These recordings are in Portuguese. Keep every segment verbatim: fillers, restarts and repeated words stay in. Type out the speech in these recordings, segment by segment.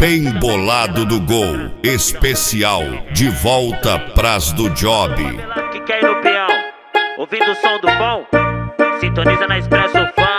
Bem bolado do gol, especial, de volta pras do job. Que quer ir no peão, ouvindo o som do bom, sintoniza na Expresso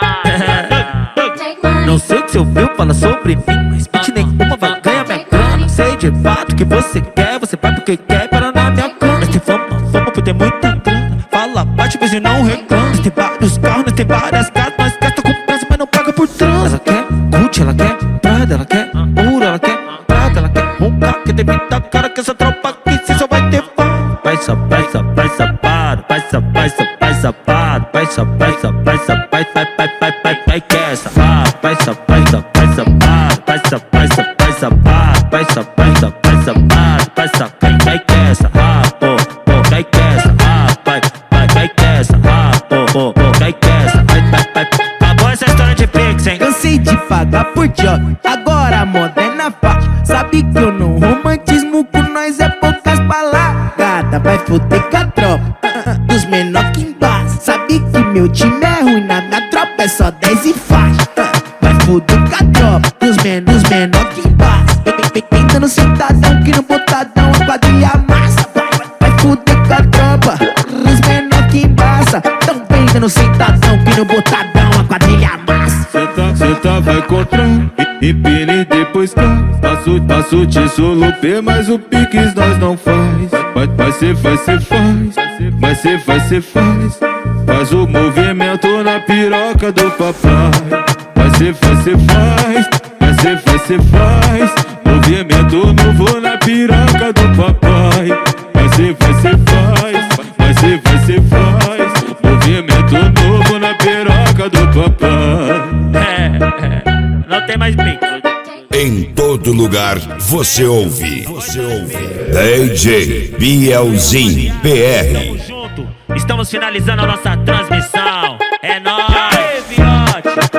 Fã. Não sei o que você ouviu, fala sobre mim, mas beat nenhuma vai ganhar minha grana. Sei de fato o que você quer, você vai porque quer para na minha cama. Nós tem fama, fama por ter muita grana. Fala baixo, mas não reclama. Nós tem vários carros, nós tem várias casas. Nós gasta com pressa, mas não paga por trans. Ela quer Gucci, ela quer Prada, ela quer ouro, ela quer prata, ela quer roncar. Quer ter muita cara que essa tropa aqui cê só vai ter fã. Vai só, vai só, vai safado, vai só, vai só, vai safado, vai só, vai só, vai só, vai, vai, vai, vai, vai, vai, que é safado, vai só, vai só, vai safado, vai só, vai só, vai safado, vai só, vai só, vai safado, vai só, vai, vai, que é safado, pô, pô, vai, que é safado, vai, vai, vai, que é safado, pô, pô, pô, vai, que é safado, vai, vai, vai. Acabou essa história de pix, hein? Cansei de pagar por job, agora a moda é na faixa. Sabe que eu não romantismo com nós é poucas palavras. Vai foder com a tropa dos menor que embaixo. Sabe que meu time é ruim, na minha tropa é só dez e faixa. Vai foder com a tropa dos menor, menor que embaixo. Vem dando sentadão que no botadão a quadrilha massa. Vai foder com a tropa dos menor que embaixo. Tão bem dando sentadão que no botadão a quadrilha massa. Senta, senta, vai contra e empina e depois cai. Passo, passo, te solupê, mas o piques nós não faz. Vai, vai ser, vai ser, faz. Vai ser, vai ser, faz. Faz o movimento na piroca do papai. Vai ser, vai ser, faz. Vai ser, vai ser, faz. Movimento novo na piroca do papai. Vai ser, vai ser, faz. Vai ser, vai ser, faz. Movimento novo na piroca do papai. É, é, não tem mais pique. Em todo lugar você ouve, você ouve D J Bielzinho P R. Tamo junto, estamos finalizando a nossa transmissão. É nóis, aê, Viote.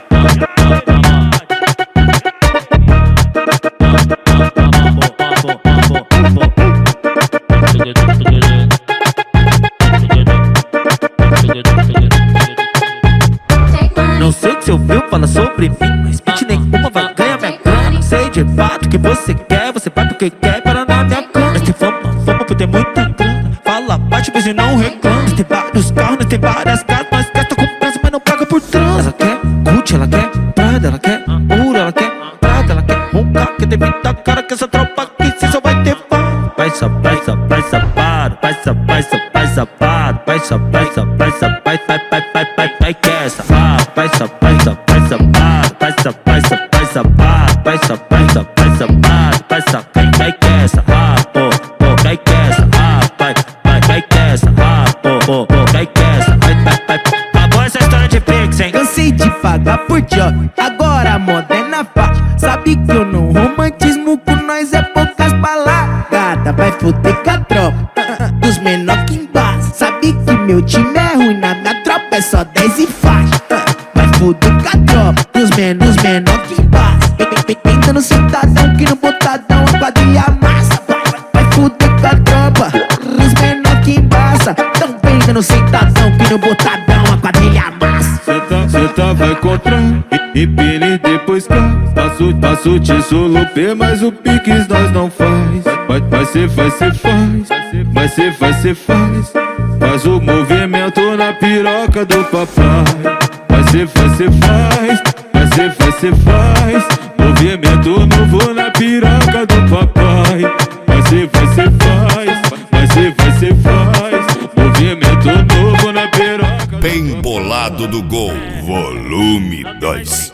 Não sei o que você ouviu, fala sobre mim, mas beat nenhuma vai ganhar minha grana. Sei de fato o que você quer, você vai porque quer para na minha cama. Nós tem fama, fama por ter muita grana. Fala baixo, mas não reclama. Nós tem vários carros, nós tem várias casas. Nós gasta com pressa, mas não paga por trans. Ela quer Gucci, ela quer Prada, ela quer ouro, ela quer prata, ela quer roncar. Quer ter muita cara que essa tropa aqui cê só vai ter fã. Vai só, vai só, vai safado, vai só, vai só, vai safado, vai só, vai só, vai só, vai, vai, vai, vai, vai, vai, que é safado. Vai só, vai só, vai safado, vai só, vai só, vai safado, vai só, vai só, vai safado, vai só, vai, vai, que é safado, pô, pô, vai, que é safado, vai, vai, vai, que é safado, pô, pô, pô, vai, que é safado, vai, vai, vai. Acabou essa história de pix, hein? Cansei de pagar por job, agora a moda é na faixa. Sabe que eu não romantismo com nós é poucas palavras. Vai foder com a tropa dos menor que embaixo. Sabe que meu time é ruim, na minha tropa é só dez e faixa. Vai foder com a tropa dos menor, menor que embaixo. Vem dando sentadão que no botadão a quadrilha massa. Vai foder com a tropa dos menor que embaixo. Tão bem dando sentadão que no botadão a quadrilha massa. Senta, senta, vai contra e empina e depois cai. Passo, passo, te solupê, mas o piques nós não faz. Vai, vai ser, vai ser, faz. Vai ser, vai ser, faz. Faz o movimento na piroca do papai. Vai ser, vai ser, faz. Vai ser, vai ser, faz. Movimento novo na piroca do papai. Vai ser, vai ser, faz. Vai ser, vai ser, faz. Movimento novo na piroca. Bem bolado do gol, volume dois.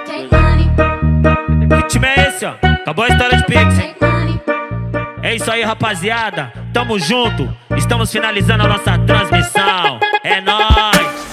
Que time é esse, ó? Acabou a história de pix, hein? É isso aí, rapaziada. Tamo junto. Estamos finalizando a nossa transmissão. É nóis.